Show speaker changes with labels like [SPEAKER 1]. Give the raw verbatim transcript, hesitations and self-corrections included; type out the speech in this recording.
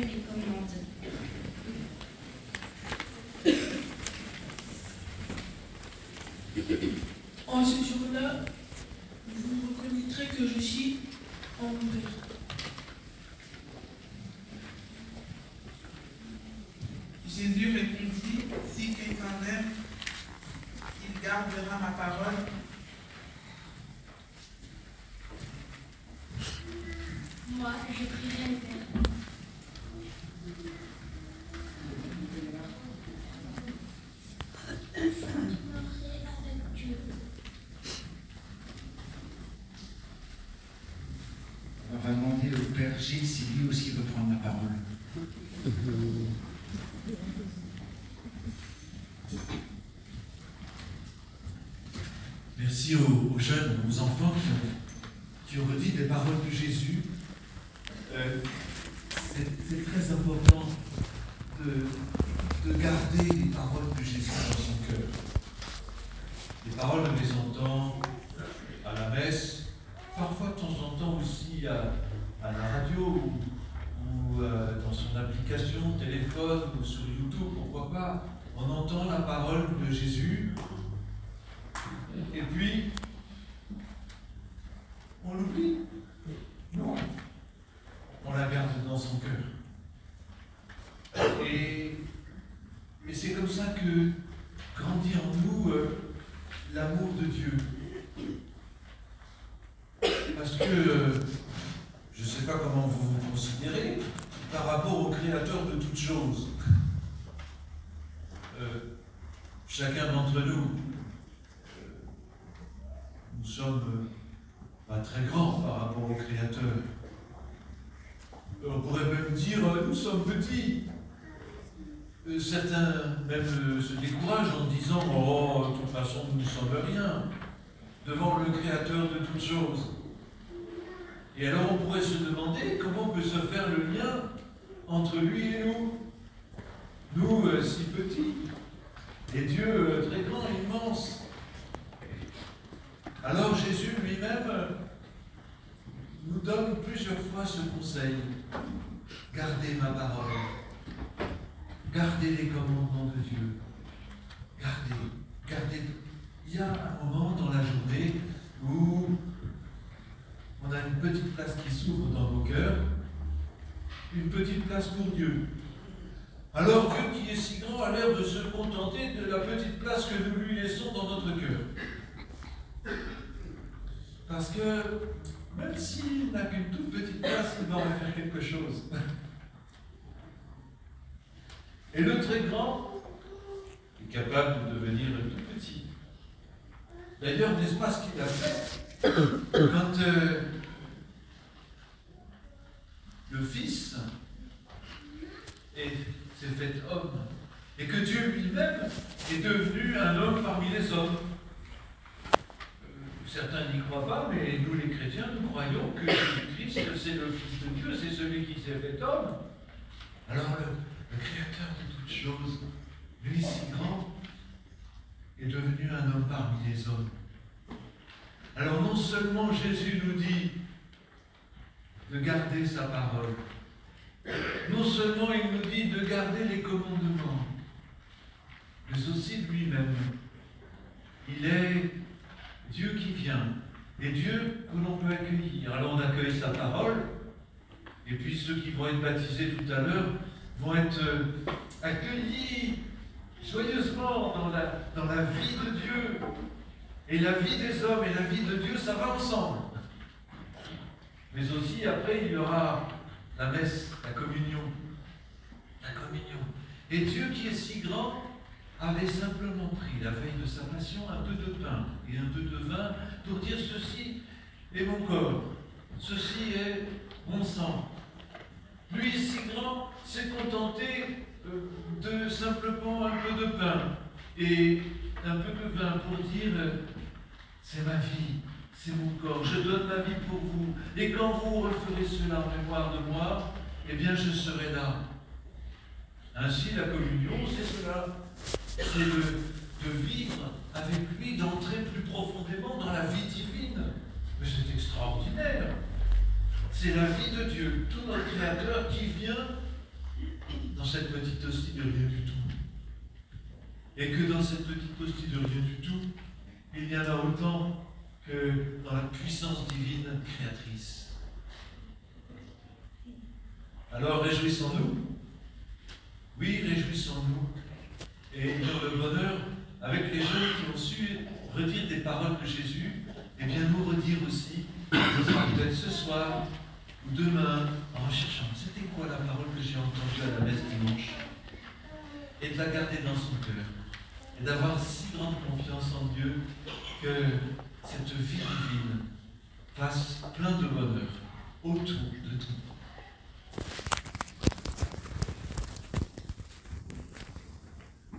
[SPEAKER 1] les commande.
[SPEAKER 2] En ce jour-là, vous reconnaîtrez que je suis en mon Père.
[SPEAKER 3] Jésus répondit, si quelqu'un m'aime, il gardera ma parole.
[SPEAKER 1] Moi, je prierai le Père. Je demeurerai avec Dieu.
[SPEAKER 4] On va demander au Père Gilles si lui aussi veut prendre la parole.
[SPEAKER 5] Merci aux, aux jeunes, aux enfants qui ont, qui ont redit des paroles de Jésus. Euh, c'est, c'est très important de, de garder les paroles de Jésus dans son cœur. Les paroles, on les entend à la messe, parfois de temps en temps aussi à, à la radio ou, ou euh, dans son application, téléphone ou sur YouTube, pourquoi pas. On entend la parole de Jésus. Et puis, on l'oublie. Non. On la garde dans son cœur. Et, et c'est comme ça que grandit en nous euh, l'amour de Dieu. Parce que, euh, je ne sais pas comment vous vous considérez, par rapport au Créateur de toutes choses. Euh, chacun d'entre nous, nous sommes pas très grands par rapport au Créateur. On pourrait même dire, nous sommes petits. Certains même se découragent en disant, oh, de toute façon, nous ne sommes rien devant le Créateur de toutes choses. Et alors on pourrait se demander comment peut se faire le lien entre lui et nous. Nous, euh, si petits, et Dieu euh, très grand, immense. Alors Jésus lui-même nous donne plusieurs fois ce conseil. Gardez ma parole. Gardez les commandements de Dieu. Gardez, gardez. Il y a un moment dans la journée où on a une petite place qui s'ouvre dans nos cœurs, une petite place pour Dieu. Alors Dieu qui est si grand a l'air de se contenter de la petite place que nous lui laissons dans notre cœur. Parce que même s'il n'a qu'une toute petite place, il va en faire quelque chose. Et le très grand est capable de devenir tout petit. D'ailleurs, n'est-ce pas ce qu'il a fait quand euh, le Fils est, s'est fait homme et que Dieu lui-même est devenu un homme parmi les hommes? Certains n'y croient pas, mais nous les chrétiens, nous croyons que Jésus-Christ, c'est le Fils de Dieu, c'est celui qui s'est fait homme. Alors le, le Créateur de toutes choses, lui si grand, est devenu un homme parmi les hommes. Alors non seulement Jésus nous dit de garder sa parole, non seulement il nous dit de garder les commandements, mais aussi de lui-même. Il est Dieu qui vient, et Dieu que l'on peut accueillir. Alors on accueille sa parole, et puis ceux qui vont être baptisés tout à l'heure vont être accueillis joyeusement dans la, dans la vie de Dieu. Et la vie des hommes et la vie de Dieu, ça va ensemble. Mais aussi, après, il y aura la messe, la communion. La communion. Et Dieu qui est si grand, avait simplement pris la veille de sa passion un peu de pain et un peu de vin pour dire ceci est mon corps, ceci est mon sang. Lui, si grand, s'est contenté de simplement un peu de pain et un peu de vin pour dire c'est ma vie, c'est mon corps, je donne ma vie pour vous. Et quand vous referez cela en mémoire de moi, eh bien je serai là. Ainsi, la communion, c'est cela. C'est de, de vivre avec lui, d'entrer plus profondément dans la vie divine. Mais c'est extraordinaire. C'est la vie de Dieu, tout notre Créateur qui vient cette petite hostie de rien du tout. Et que dans cette petite hostie de rien du tout, il y en a autant que dans la puissance divine créatrice. Alors réjouissons-nous, oui, réjouissons-nous, et dans le bonheur, avec les jeunes qui ont su redire des paroles de Jésus, et bien nous redire aussi, peut-être ce soir ou demain, en recherchant, c'était quoi la parole que j'ai entendue à la messe dimanche, et de la garder dans son cœur, et d'avoir si grande confiance en Dieu que cette vie divine fasse plein de bonheur autour de tout.